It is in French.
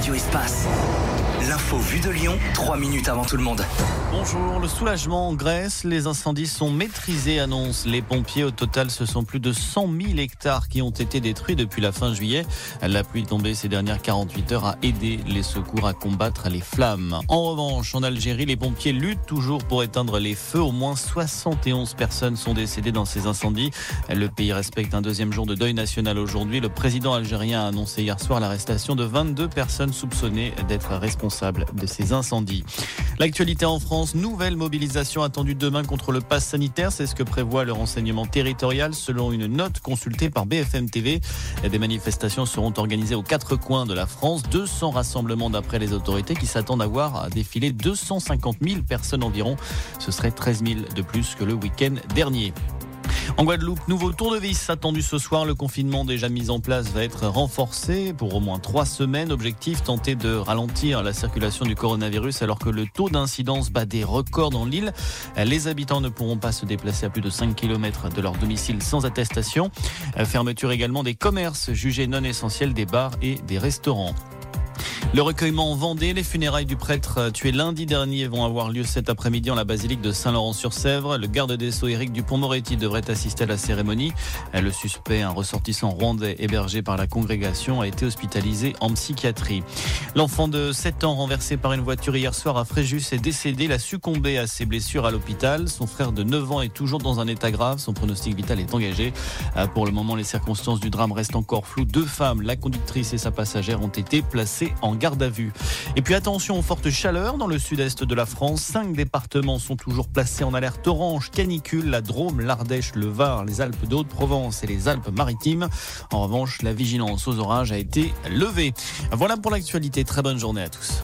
Radio Espace. L'info vue de Lyon, 3 minutes avant tout le monde. Bonjour, le soulagement en Grèce, les incendies sont maîtrisés, annoncent les pompiers. Au total, ce sont plus de 100 000 hectares qui ont été détruits depuis la fin juillet. La pluie tombée ces dernières 48 heures a aidé les secours à combattre les flammes. En revanche, en Algérie, les pompiers luttent toujours pour éteindre les feux. Au moins 71 personnes sont décédées dans ces incendies. Le pays respecte un deuxième jour de deuil national aujourd'hui. Le président algérien a annoncé hier soir l'arrestation de 22 personnes soupçonnées d'être responsables de ces incendies. L'actualité en France, nouvelle mobilisation attendue demain contre le pass sanitaire. C'est ce que prévoit le renseignement territorial selon une note consultée par BFM TV. Des manifestations seront organisées aux 4 coins de la France. 200 rassemblements d'après les autorités qui s'attendent à voir défiler 250 000 personnes environ. Ce serait 13 000 de plus que le week-end dernier. En Guadeloupe, nouveau tournevis attendu ce soir. Le confinement déjà mis en place va être renforcé pour au moins 3 semaines. Objectif, tenter de ralentir la circulation du coronavirus alors que le taux d'incidence bat des records dans l'île. Les habitants ne pourront pas se déplacer à plus de 5 km de leur domicile sans attestation. Fermeture également des commerces jugés non essentiels, des bars et des restaurants. Le recueillement en Vendée, les funérailles du prêtre tué lundi dernier vont avoir lieu cet après-midi en la basilique de Saint-Laurent-sur-Sèvre. Le garde des Sceaux Éric Dupond-Moretti devrait assister à la cérémonie. Le suspect, un ressortissant rwandais hébergé par la congrégation, a été hospitalisé en psychiatrie. L'enfant de 7 ans renversé par une voiture hier soir à Fréjus est décédé. Il a succombé à ses blessures à l'hôpital. Son frère de 9 ans est toujours dans un état grave. Son pronostic vital est engagé. Pour le moment, les circonstances du drame restent encore floues. 2 femmes, la conductrice et sa passagère, ont été placées en garde à vue. Et puis attention aux fortes chaleurs dans le sud-est de la France. 5 départements sont toujours placés en alerte orange canicule. La Drôme, l'Ardèche, le Var, les Alpes de Haute-Provence et les Alpes-Maritimes. En revanche, la vigilance aux orages a été levée. Voilà pour l'actualité. Très bonne journée à tous.